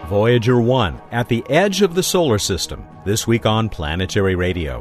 Voyager 1, at the edge of the solar system, this week on Planetary Radio.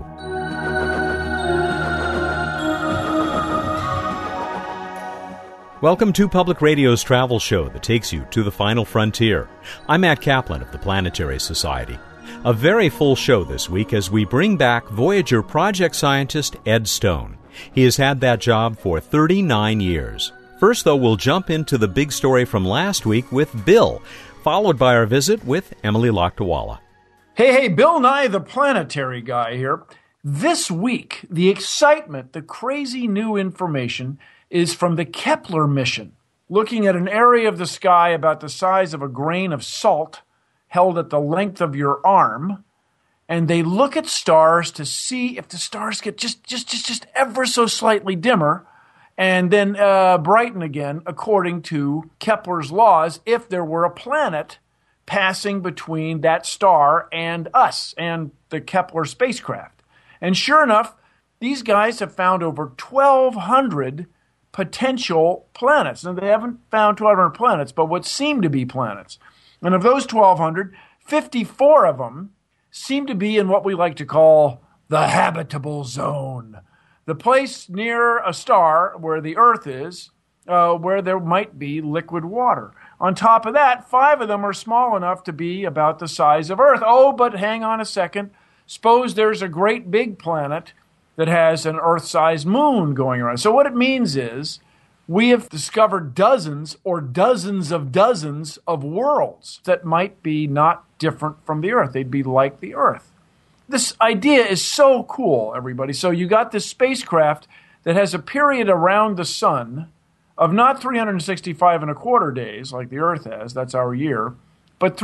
Welcome to Public Radio's travel show that takes you to the final frontier. I'm Matt Kaplan of the Planetary Society. A very full show this week as we bring back Voyager project scientist Ed Stone. He has had that job for 39 years. First, though, we'll jump into the big story from last week with Bill, followed by our visit with Emily Lakdawalla. Hey, Bill Nye, the planetary guy here. This week, the excitement, the crazy new information is from the Kepler mission, looking at an area of the sky about the size of a grain of salt held at the length of your arm, and they look at stars to see if the stars get just ever so slightly dimmer and then brighten again according to Kepler's laws if there were a planet passing between that star and us and the Kepler spacecraft. And sure enough, these guys have found over 1,200 potential planets. Now, they haven't found 1,200 planets, but what seem to be planets. And of those 1,200, 54 of them seem to be in what we like to call the habitable zone, the place near a star where the Earth is, where there might be liquid water. On top of that, 5 of them are small enough to be about the size of Earth. Oh, but hang on a second. Suppose there's a great big planet that has an Earth-sized moon going around. So what it means is we have discovered dozens or dozens of worlds that might be not different from the Earth. They'd be like the Earth. This idea is so cool, everybody. So you got this spacecraft that has a period around the sun of not 365 and a quarter days like the Earth has, that's our year, but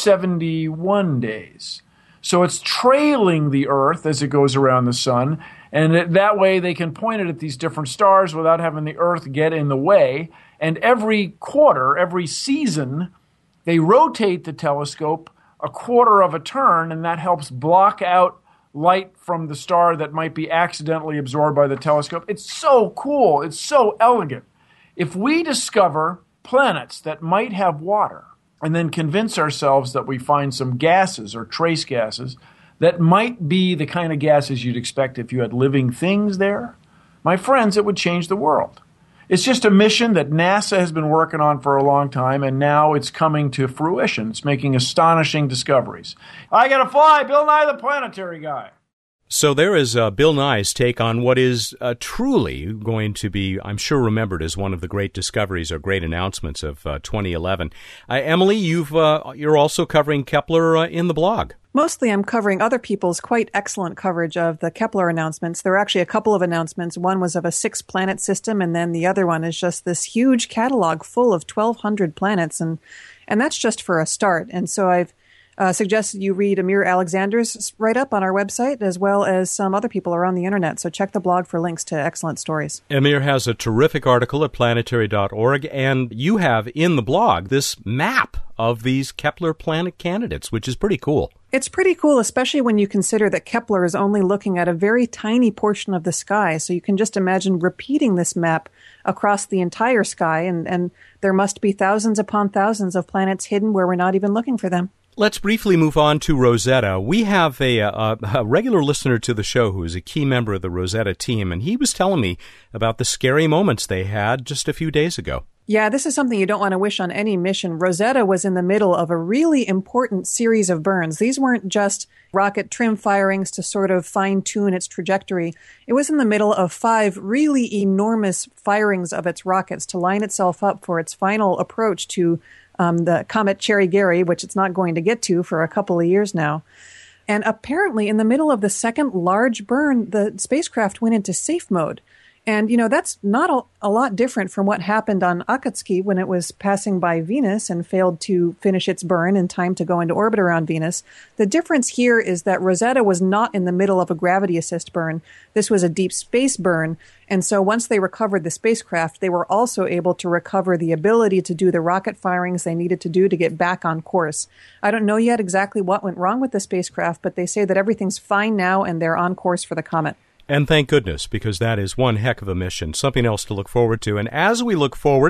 371 days. So it's trailing the Earth as it goes around the sun, and that way they can point it at these different stars without having the Earth get in the way. And every quarter, every season, they rotate the telescope a quarter of a turn, and that helps block out light from the star that might be accidentally absorbed by the telescope. It's so cool. It's so elegant. If we discover planets that might have water and then convince ourselves that we find some gases or trace gases that might be the kind of gases you'd expect if you had living things there, my friends, it would change the world. It's just a mission that NASA has been working on for a long time, and now it's coming to fruition. It's making astonishing discoveries. I gotta fly, Bill Nye the planetary guy. So there is Bill Nye's take on what is truly going to be, I'm sure, remembered as one of the great discoveries or great announcements of 2011. Emily, you're also covering Kepler in the blog. Mostly I'm covering other people's quite excellent coverage of the Kepler announcements. There are actually a couple of announcements. One was of a 6-planet system, and then the other one is just this huge catalog full of 1,200 planets, and that's just for a start. And so I've suggested you read Amir Alexander's write-up on our website, as well as some other people around the internet. So check the blog for links to excellent stories. Amir has a terrific article at planetary.org, and you have in the blog this map of these Kepler planet candidates, which is pretty cool. It's pretty cool, especially when you consider that Kepler is only looking at a very tiny portion of the sky. So you can just imagine repeating this map across the entire sky, and there must be thousands upon thousands of planets hidden where we're not even looking for them. Let's briefly move on to Rosetta. We have a regular listener to the show who is a key member of the Rosetta team, and he was telling me about the scary moments they had just a few days ago. Yeah, this is something you don't want to wish on any mission. Rosetta was in the middle of a really important series of burns. These weren't just rocket trim firings to sort of fine-tune its trajectory. It was in the middle of 5 really enormous firings of its rockets to line itself up for its final approach to the comet Cherry-Gary, which it's not going to get to for a couple of years now. And apparently, in the middle of the second large burn, the spacecraft went into safe mode. And, that's not a lot different from what happened on Akatsuki when it was passing by Venus and failed to finish its burn in time to go into orbit around Venus. The difference here is that Rosetta was not in the middle of a gravity assist burn. This was a deep space burn. And so once they recovered the spacecraft, they were also able to recover the ability to do the rocket firings they needed to do to get back on course. I don't know yet exactly what went wrong with the spacecraft, but they say that everything's fine now and they're on course for the comet. And thank goodness, because that is one heck of a mission, something else to look forward to. And as we look forward,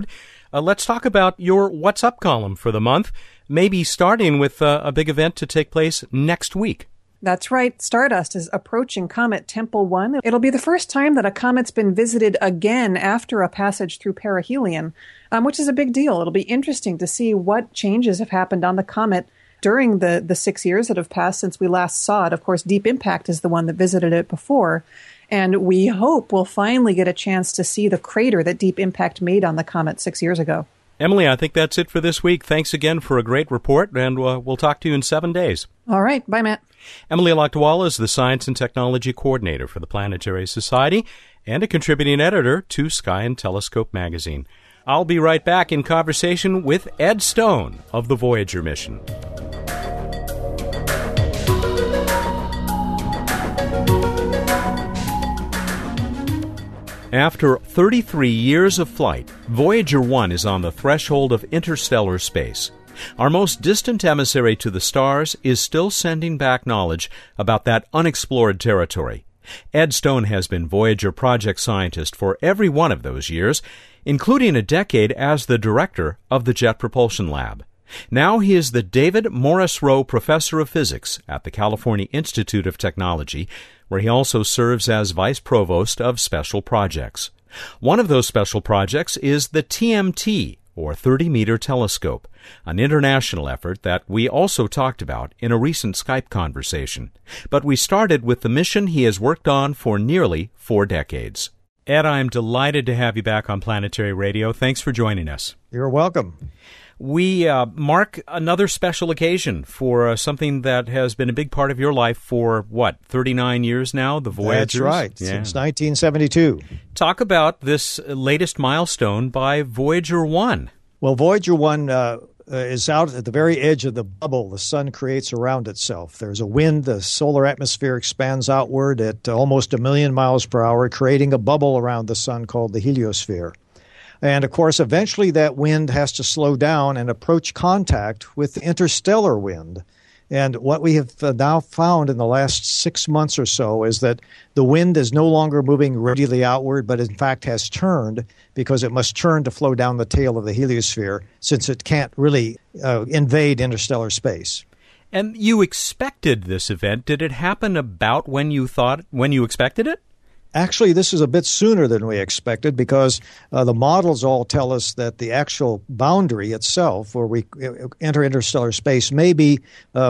Let's talk about your What's Up column for the month, maybe starting with a big event to take place next week. That's right. Stardust is approaching Comet Tempel 1. It'll be the first time that a comet's been visited again after a passage through perihelion, which is a big deal. It'll be interesting to see what changes have happened on the comet during the 6 years that have passed since we last saw it. Of course, Deep Impact is the one that visited it before. And we hope we'll finally get a chance to see the crater that Deep Impact made on the comet 6 years ago. Emily, I think that's it for this week. Thanks again for a great report, and we'll talk to you in 7 days. All right. Bye, Matt. Emily Lakdawalla is the Science and Technology Coordinator for the Planetary Society and a contributing editor to Sky and Telescope magazine. I'll be right back in conversation with Ed Stone of the Voyager mission. After 33 years of flight, Voyager 1 is on the threshold of interstellar space. Our most distant emissary to the stars is still sending back knowledge about that unexplored territory. Ed Stone has been Voyager project scientist for every one of those years, including a decade as the director of the Jet Propulsion Lab. Now he is the David Morris Rowe Professor of Physics at the California Institute of Technology, where he also serves as Vice Provost of Special Projects. One of those special projects is the TMT, or 30-meter telescope, an international effort that we also talked about in a recent Skype conversation. But we started with the mission he has worked on for nearly 4 decades. Ed, I'm delighted to have you back on Planetary Radio. Thanks for joining us. You're welcome. We mark another special occasion for something that has been a big part of your life for, 39 years now, the Voyagers? That's right, since 1972. Talk about this latest milestone by Voyager 1. Well, Voyager 1 is out at the very edge of the bubble the sun creates around itself. There's a wind, the solar atmosphere expands outward at almost 1 million miles per hour, creating a bubble around the sun called the heliosphere. And, of course, eventually that wind has to slow down and approach contact with the interstellar wind. And what we have now found in the last 6 months or so is that the wind is no longer moving radially outward, but in fact has turned because it must turn to flow down the tail of the heliosphere since it can't really invade interstellar space. And you expected this event. Did it happen about when you expected it? Actually, this is a bit sooner than we expected because the models all tell us that the actual boundary itself, where we enter interstellar space, may be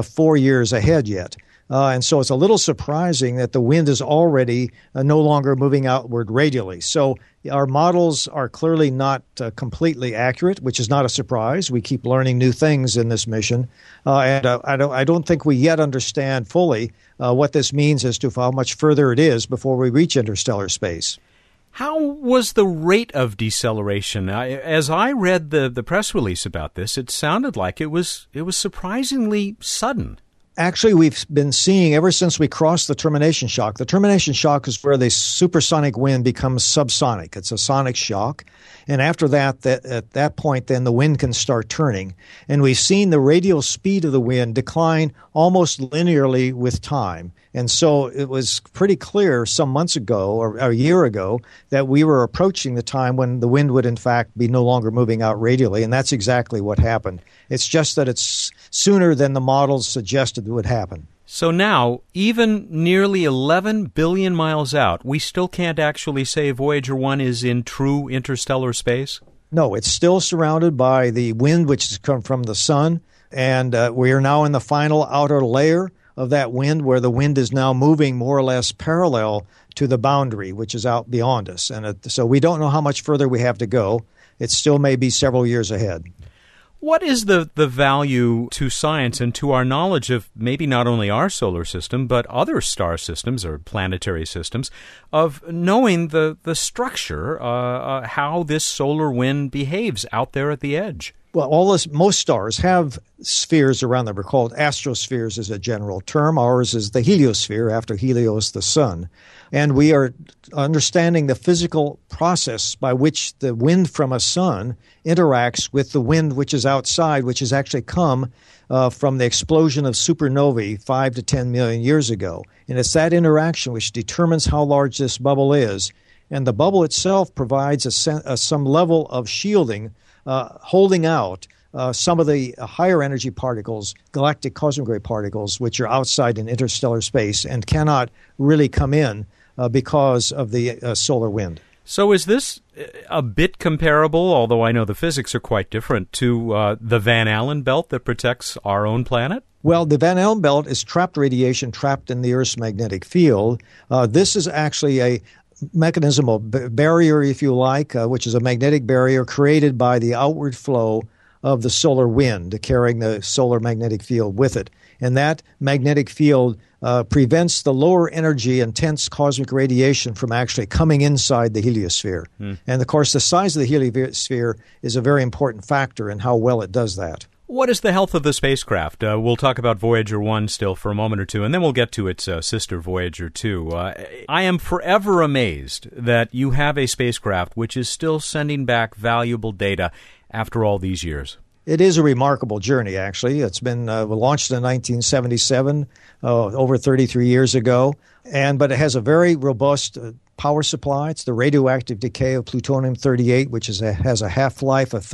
4 years ahead yet. And so it's a little surprising that the wind is already no longer moving outward radially. So our models are clearly not completely accurate, which is not a surprise. We keep learning new things in this mission. And I don't think we yet understand fully what this means as to how much further it is before we reach interstellar space. How was the rate of deceleration? As I read the press release about this, it sounded like it was surprisingly sudden. Actually, we've been seeing ever since we crossed the termination shock. The termination shock is where the supersonic wind becomes subsonic. It's a sonic shock. And after that, at that point, then the wind can start turning. And we've seen the radial speed of the wind decline almost linearly with time. And so it was pretty clear some months ago or a year ago that we were approaching the time when the wind would, in fact, be no longer moving out radially. And that's exactly what happened. It's just that it's sooner than the models suggested would happen. So now, even nearly 11 billion miles out, we still can't actually say Voyager 1 is in true interstellar space? No, it's still surrounded by the wind which has come from the sun, and we are now in the final outer layer of that wind where the wind is now moving more or less parallel to the boundary, which is out beyond us. And so we don't know how much further we have to go. It still may be several years ahead. What is the value to science and to our knowledge of maybe not only our solar system, but other star systems or planetary systems, of knowing the structure, how this solar wind behaves out there at the edge? Well, most stars have spheres around them. They're called astrospheres as a general term. Ours is the heliosphere, after Helios, the sun. And we are understanding the physical process by which the wind from a sun interacts with the wind which is outside, which has actually come from the explosion of supernovae 5 to 10 million years ago. And it's that interaction which determines how large this bubble is. And the bubble itself provides some level of shielding holding out some of the higher energy particles, galactic cosmic ray particles, which are outside in interstellar space and cannot really come in because of the solar wind. So is this a bit comparable, although I know the physics are quite different, to the Van Allen belt that protects our own planet? Well, the Van Allen belt is trapped radiation trapped in the Earth's magnetic field. This is actually a mechanism of barrier, if you like, which is a magnetic barrier created by the outward flow of the solar wind, carrying the solar magnetic field with it. And that magnetic field prevents the lower energy intense cosmic radiation from actually coming inside the heliosphere. And of course, the size of the heliosphere is a very important factor in how well it does that. What is the health of the spacecraft? We'll talk about Voyager 1 still for a moment or two, and then we'll get to its sister Voyager 2. I am forever amazed that you have a spacecraft which is still sending back valuable data after all these years. It is a remarkable journey, actually. It's been launched in 1977, over 33 years ago, but it has a very robust power supply. It's the radioactive decay of plutonium-38, which has a half-life of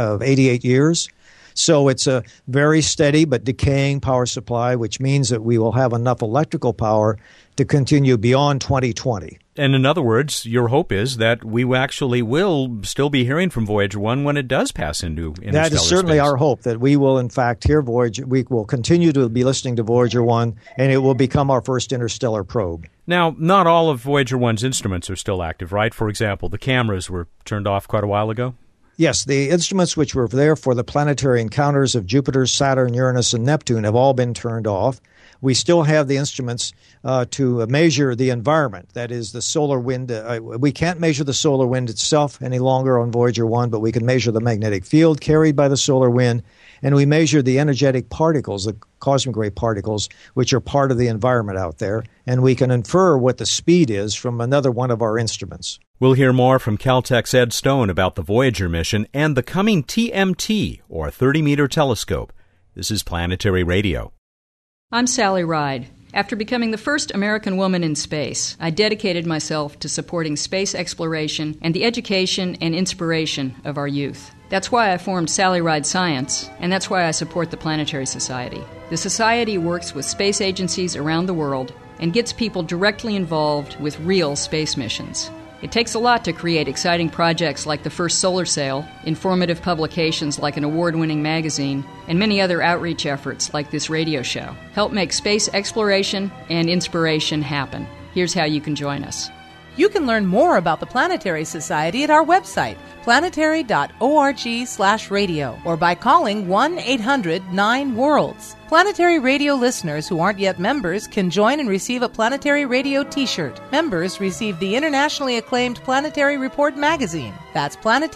88 years. So it's a very steady but decaying power supply, which means that we will have enough electrical power to continue beyond 2020. And in other words, your hope is that we actually will still be hearing from Voyager 1 when it does pass into interstellar That is certainly space. our hope, that we will in fact hear Voyager. We will continue to be listening to Voyager 1, and it will become our first interstellar probe. Now, not all of Voyager 1's instruments are still active, right? For example, the cameras were turned off quite a while ago. Yes, the instruments which were there for the planetary encounters of Jupiter, Saturn, Uranus, and Neptune have all been turned off. We still have the instruments to measure the environment, that is the solar wind. We can't measure the solar wind itself any longer on Voyager 1, but we can measure the magnetic field carried by the solar wind, and we measure the energetic particles, the cosmic ray particles, which are part of the environment out there, and we can infer what the speed is from another one of our instruments. We'll hear more from Caltech's Ed Stone about the Voyager mission and the coming TMT, or 30-meter telescope. This is Planetary Radio. I'm Sally Ride. After becoming the first American woman in space, I dedicated myself to supporting space exploration and the education and inspiration of our youth. That's why I formed Sally Ride Science, and that's why I support the Planetary Society. The Society works with space agencies around the world and gets people directly involved with real space missions. It takes a lot to create exciting projects like the first solar sail, informative publications like an award-winning magazine, and many other outreach efforts like this radio show. Help make space exploration and inspiration happen. Here's how you can join us. You can learn more about the Planetary Society at our website, planetary.org/radio, or by calling 1-800-9-WORLDS. Planetary Radio listeners who aren't yet members can join and receive a Planetary Radio t-shirt. Members receive the internationally acclaimed Planetary Report magazine. That's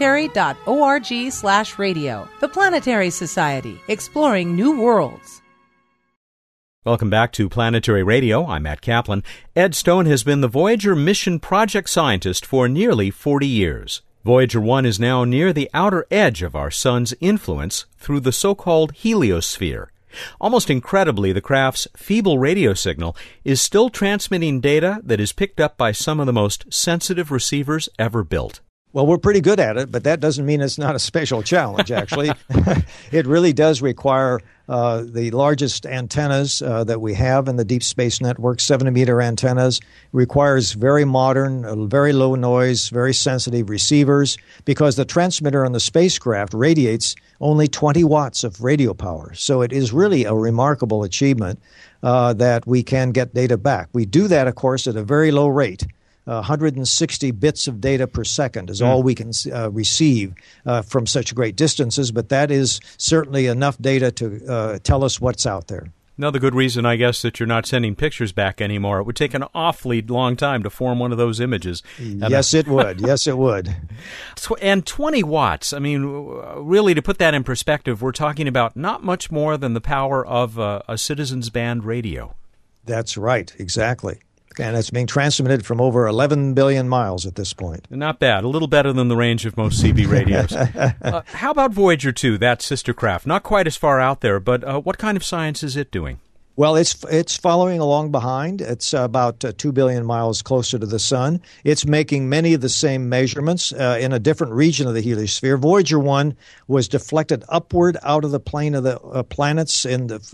planetary.org/radio. The Planetary Society, exploring new worlds. Welcome back to Planetary Radio. I'm Matt Kaplan. Ed Stone has been the Voyager mission project scientist for nearly 40 years. Voyager 1 is now near the outer edge of our sun's influence through the so-called heliosphere. Almost incredibly, the craft's feeble radio signal is still transmitting data that is picked up by some of the most sensitive receivers ever built. Well, we're pretty good at it, but that doesn't mean it's not a special challenge, actually. It really does require the largest antennas that we have in the Deep Space Network, 70-meter antennas. It requires very modern, very low noise, very sensitive receivers, because the transmitter on the spacecraft radiates only 20 watts of radio power. So it is really a remarkable achievement that we can get data back. We do that, of course, at a very low rate. 160 bits of data per second is all we can receive from such great distances, but that is certainly enough data to tell us what's out there. Another good reason, I guess, that you're not sending pictures back anymore. It would take an awfully long time to form one of those images. Yes, it would. Yes, it would. And 20 watts, I mean, really, to put that in perspective, we're talking about not much more than the power of a Citizens Band radio. That's right, exactly. And it's being transmitted from over 11 billion miles at this point. Not bad. A little better than the range of most CB radios. How about Voyager 2, that sister craft? Not quite as far out there, but what kind of science is it doing? Well, it's following along behind. It's about 2 billion miles closer to the sun. It's making many of the same measurements in a different region of the heliosphere. Voyager 1 was deflected upward out of the plane of the planets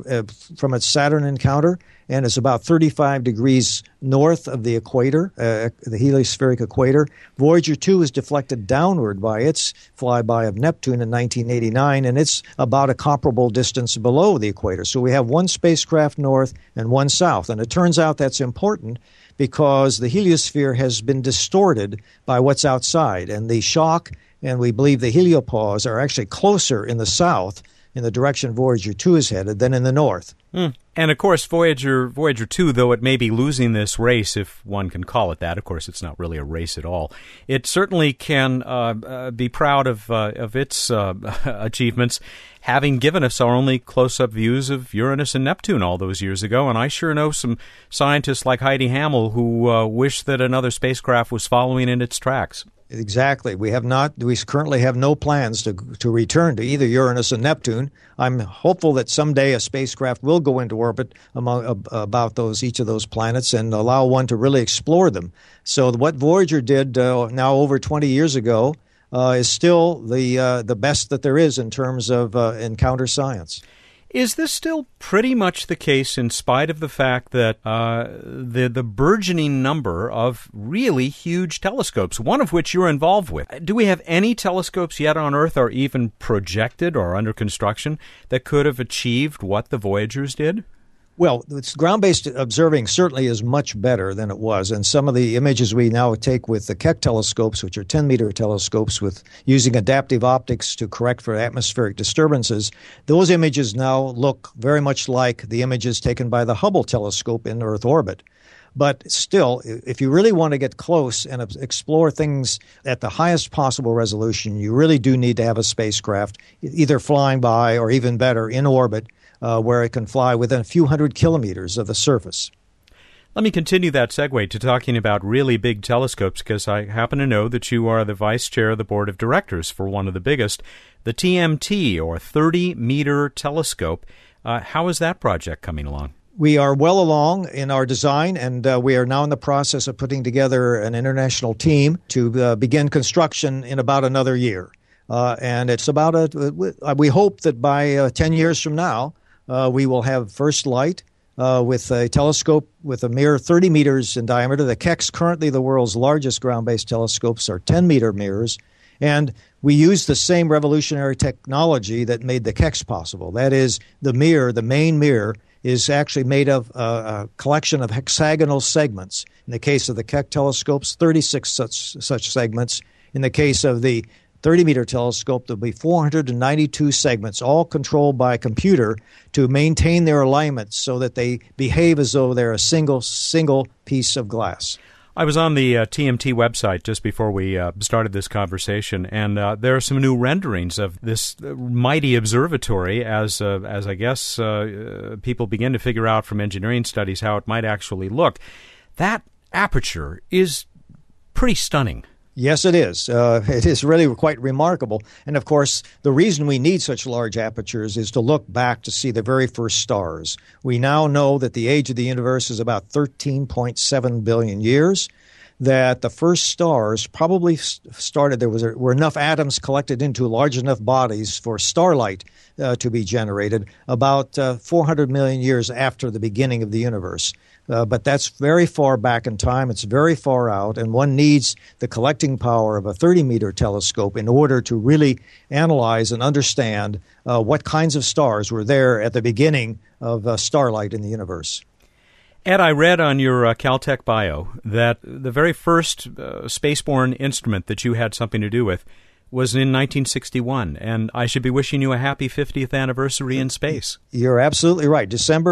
from its Saturn encounter, and is about 35 degrees north of the equator, the heliospheric equator. Voyager 2 is deflected downward by its flyby of Neptune in 1989, and it's about a comparable distance below the equator. So we have one spacecraft north and one south. And it turns out that's important because the heliosphere has been distorted by what's outside. And the shock, and we believe the heliopause, are actually closer in the south, in the direction Voyager 2 is headed, than in the north. And, of course, Voyager 2, though it may be losing this race, if one can call it that, of course, it's not really a race at all, it certainly can be proud of its achievements, having given us our only close-up views of Uranus and Neptune all those years ago. And I sure know some scientists like Heidi Hammel who wish that another spacecraft was following in its tracks. Exactly. We currently have no plans to return to either Uranus and Neptune. I'm hopeful that someday a spacecraft will go into orbit about each of those planets and allow one to really explore them. So what Voyager did now over 20 years ago is still the best that there is in terms of encounter science. Is this still pretty much the case in spite of the fact that the burgeoning number of really huge telescopes, one of which you're involved with? Do we have any telescopes yet on Earth or even projected or under construction that could have achieved what the Voyagers did? Well, ground-based observing certainly is much better than it was, and some of the images we now take with the Keck telescopes, which are 10-meter telescopes with using adaptive optics to correct for atmospheric disturbances, those images now look very much like the images taken by the Hubble telescope in Earth orbit. But still, if you really want to get close and explore things at the highest possible resolution, you really do need to have a spacecraft either flying by or even better in orbit, where it can fly within a few hundred kilometers of the surface. Let me continue that segue to talking about really big telescopes, because I happen to know that you are the vice chair of the board of directors for one of the biggest, the TMT, or 30-meter telescope. How is that project coming along? We are well along in our design, and we are now in the process of putting together an international team to begin construction in about another year. And it's about we hope that by 10 years from now, we will have first light with a telescope with a mirror 30 meters in diameter. The Keck's, currently the world's largest ground-based telescopes, are 10-meter mirrors. And we use the same revolutionary technology that made the Keck's possible. That is, the main mirror, is actually made of a collection of hexagonal segments. In the case of the Keck telescopes, 36 such segments. In the case of the 30-meter telescope, there'll be 492 segments, all controlled by a computer to maintain their alignment so that they behave as though they're a single piece of glass. I was on the TMT website just before we started this conversation, and there are some new renderings of this mighty observatory as I guess people begin to figure out from engineering studies how it might actually look. That aperture is pretty stunning. Yes, it is. It is really quite remarkable. And, of course, the reason we need such large apertures is to look back to see the very first stars. We now know that the age of the universe is about 13.7 billion years, that the first stars probably started, were enough atoms collected into large enough bodies for starlight to be generated about 400 million years after the beginning of the universe. But that's very far back in time. It's very far out, and one needs the collecting power of a 30-meter telescope in order to really analyze and understand what kinds of stars were there at the beginning of starlight in the universe. Ed, I read on your Caltech bio that the very first spaceborne instrument that you had something to do with was in 1961, and I should be wishing you a happy 50th anniversary in space. You're absolutely right. December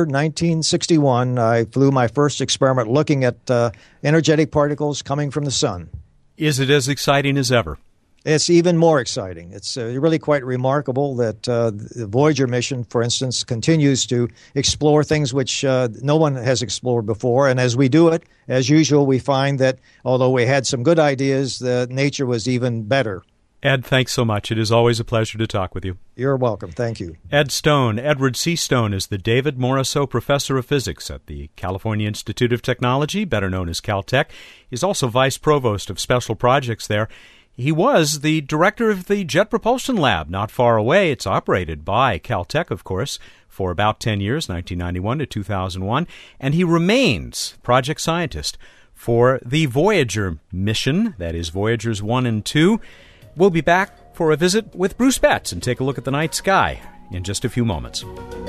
1961, I flew my first experiment looking at energetic particles coming from the sun. Is it as exciting as ever? It's even more exciting. It's really quite remarkable that the Voyager mission, for instance, continues to explore things which no one has explored before. And as we do it, as usual, we find that although we had some good ideas, the nature was even better. Ed, thanks so much. It is always a pleasure to talk with you. You're welcome. Thank you. Ed Stone, Edward C. Stone, is the David Morisseau Professor of Physics at the California Institute of Technology, better known as Caltech. He's also Vice Provost of Special Projects there. He was the director of the Jet Propulsion Lab not far away. It's operated by Caltech, of course, for about 10 years, 1991 to 2001, and he remains project scientist for the Voyager mission, that is Voyagers 1 and 2. We'll be back for a visit with Bruce Betts and take a look at the night sky in just a few moments.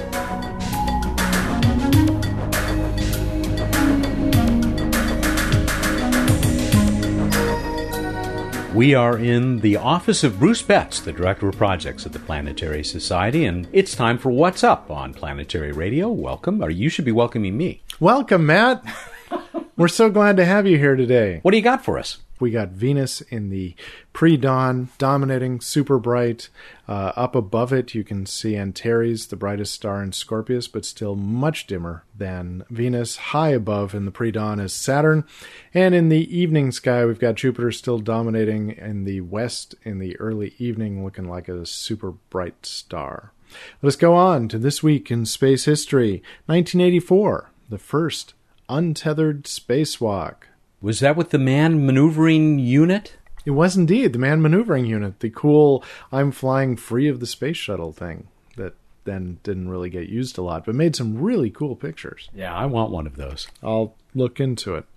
We are in the office of Bruce Betts, the Director of Projects at the Planetary Society, and it's time for What's Up on Planetary Radio. Welcome, or you should be welcoming me. Welcome, Matt. We're so glad to have you here today. What do you got for us? We got Venus in the pre-dawn, dominating, super bright. Up above it, you can see Antares, the brightest star in Scorpius, but still much dimmer than Venus. High above in the pre-dawn is Saturn. And in the evening sky, we've got Jupiter still dominating in the west in the early evening, looking like a super bright star. Let us go on to this week in space history. 1984, the first untethered spacewalk. Was that with the Manned Maneuvering Unit? It was indeed the Manned Maneuvering Unit, the cool I'm flying free of the space shuttle thing that then didn't really get used a lot, but made some really cool pictures. Yeah, I want one of those. I'll look into it.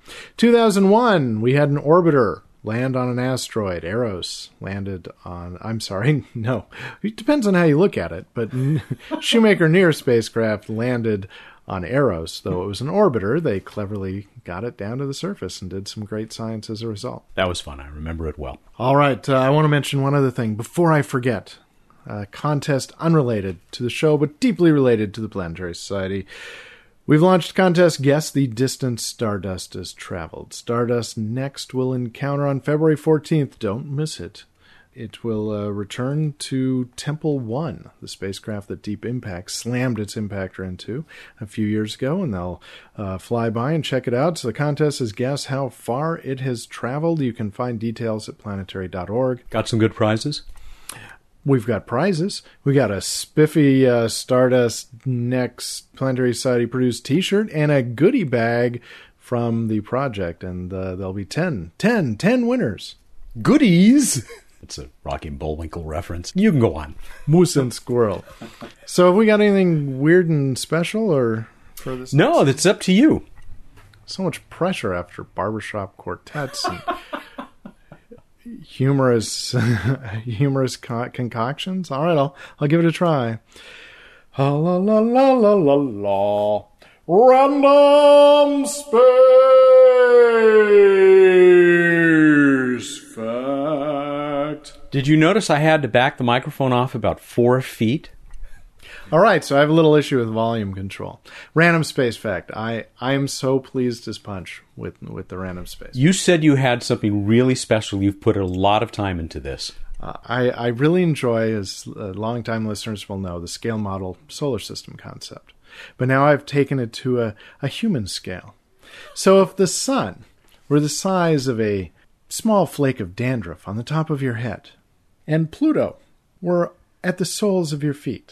2001, we had an orbiter land on an asteroid. Eros landed on... no. It depends on how you look at it, but Shoemaker-Near spacecraft landed on Eros. Though it was an orbiter, they cleverly got it down to the surface and did some great science as a result. That was fun. I remember it well. All right, I want to mention one other thing before I forget. A contest unrelated to the show, but deeply related to the Planetary Society. We've launched a contest, Guess the Distance Stardust Has Traveled. Stardust next will encounter on February 14th. Don't miss it. It will return to Temple 1, the spacecraft that Deep Impact slammed its impactor into a few years ago, and they'll fly by and check it out. So the contest is Guess How Far It Has Traveled. You can find details at planetary.org. Got some good prizes? We've got prizes. We got a spiffy Stardust Next Planetary Society produced t-shirt and a goodie bag from the project, and there'll be 10 winners. Goodies! It's a Rocky and Bullwinkle reference. You can go on. Moose and squirrel. So have we got anything weird and special or for this? No, that's up to you. So much pressure after barbershop quartets and humorous concoctions. All right, I'll give it a try. La la la la la la la. Random space fact. Did you notice I had to back the microphone off about 4 feet? All right, so I have a little issue with volume control. Random space fact. I am so pleased as punch with the random space. You said you had something really special. You've put a lot of time into this. I really enjoy, as longtime listeners will know, the scale model solar system concept. But now I've taken it to a human scale. So if the sun were the size of a small flake of dandruff on the top of your head, and Pluto were at the soles of your feet,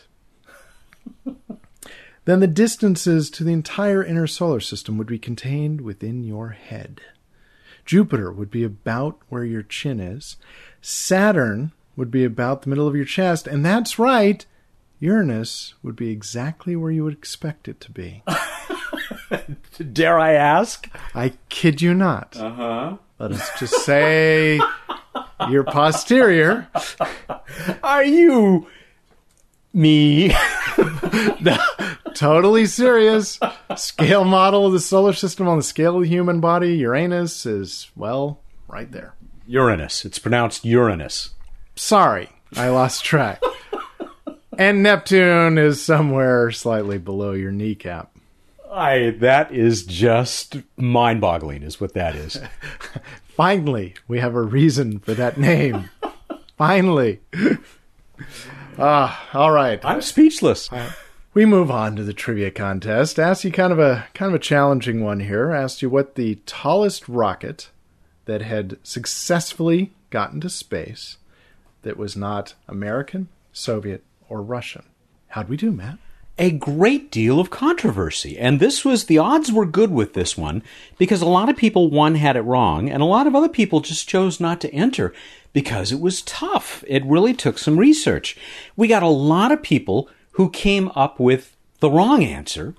then the distances to the entire inner solar system would be contained within your head. Jupiter would be about where your chin is. Saturn would be about the middle of your chest. And that's right, Uranus would be exactly where you would expect it to be. Dare I ask? I kid you not. Uh-huh. Let us just say your posterior. Are you me? No, totally serious. Scale model of the solar system on the scale of the human body. Uranus is, well, right there. Uranus. It's pronounced Uranus. Sorry, I lost track. And Neptune is somewhere slightly below your kneecap. That is just mind-boggling, is what that is. Finally, we have a reason for that name. Finally. All right. I'm speechless. We move on to the trivia contest. Asked you kind of a challenging one here. Asked you what the tallest rocket that had successfully gotten to space that was not American, Soviet, or Russian. How'd we do, Matt? A great deal of controversy. And the odds were good with this one because a lot of people, one, had it wrong, and a lot of other people just chose not to enter because it was tough. It really took some research. We got a lot of people who came up with the wrong answer.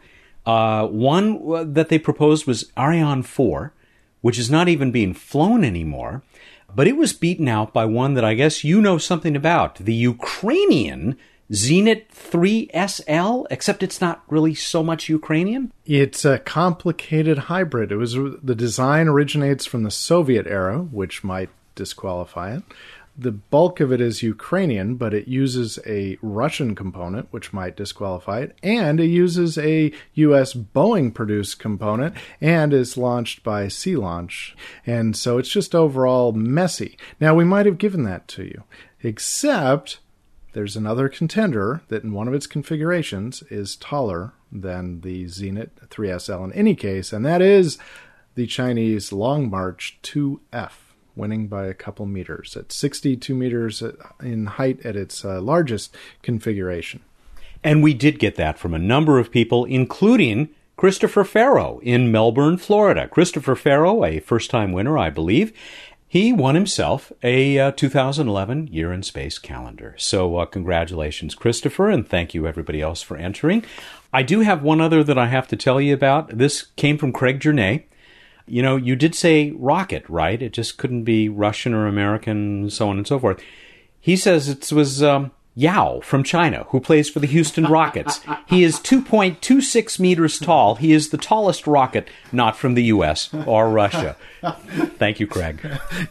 One that they proposed was Ariane 4, which is not even being flown anymore. But it was beaten out by one that I guess you know something about, the Ukrainian Zenit 3SL, except it's not really so much Ukrainian. It's a complicated hybrid. The design originates from the Soviet era, which might disqualify it. The bulk of it is Ukrainian, but it uses a Russian component, which might disqualify it, and it uses a U.S. Boeing-produced component and is launched by Sea Launch. And so it's just overall messy. Now, we might have given that to you, except there's another contender that in one of its configurations is taller than the Zenit 3SL in any case, and that is the Chinese Long March 2F. Winning by a couple meters at 62 meters in height at its largest configuration. And we did get that from a number of people, including Christopher Farrow in Melbourne, Florida. Christopher Farrow, a first-time winner, I believe. He won himself a 2011 Year in Space calendar. So congratulations, Christopher, and thank you, everybody else, for entering. I do have one other that I have to tell you about. This came from Craig Journay. You know, you did say rocket, right? It just couldn't be Russian or American, so on and so forth. He says it was Yao from China, who plays for the Houston Rockets. He is 2.26 meters tall. He is the tallest rocket not from the U.S. or Russia. Thank you, Craig.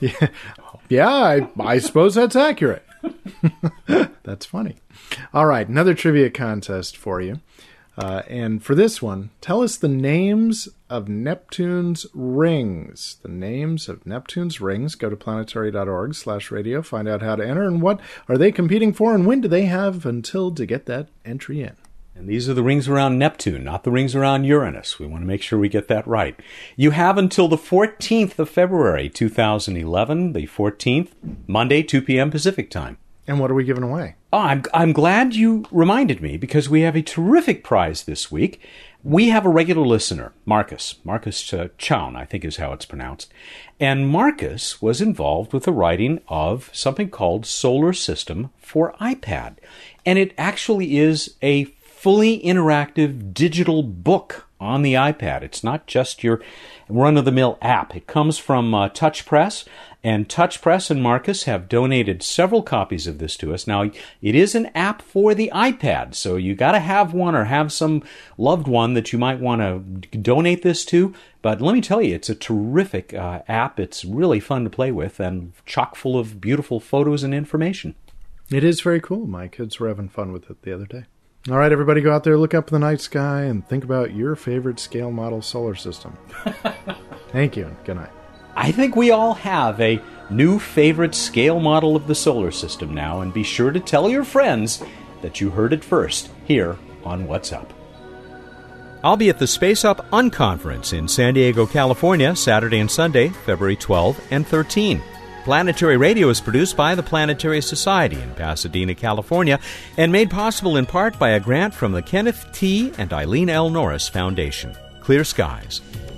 Yeah, I suppose that's accurate. That's funny. All right, another trivia contest for you. And for this one, tell us the names of Neptune's rings. The names of Neptune's rings. Go to planetary.org/radio. Find out how to enter and what are they competing for and when do they have until to get that entry in. And these are the rings around Neptune, not the rings around Uranus. We want to make sure we get that right. You have until the 14th of February, 2011, the 14th, Monday, 2 p.m. Pacific time. And what are we giving away? Oh, I'm glad you reminded me because we have a terrific prize this week. We have a regular listener, Marcus Chown, I think is how it's pronounced. And Marcus was involved with the writing of something called Solar System for iPad. And it actually is a fully interactive digital book on the iPad. It's not just your run-of-the-mill app. It comes from TouchPress, and TouchPress and Marcus have donated several copies of this to us. Now, it is an app for the iPad, so you got to have one or have some loved one that you might want to donate this to. But let me tell you, it's a terrific app. It's really fun to play with and chock full of beautiful photos and information. It is very cool. My kids were having fun with it the other day. All right, everybody, go out there, look up in the night sky, and think about your favorite scale model solar system. Thank you, and good night. I think we all have a new favorite scale model of the solar system now, and be sure to tell your friends that you heard it first here on What's Up. I'll be at the Space Up Unconference in San Diego, California, Saturday and Sunday, February 12 and 13. Planetary Radio is produced by the Planetary Society in Pasadena, California, and made possible in part by a grant from the Kenneth T. and Eileen L. Norris Foundation. Clear skies.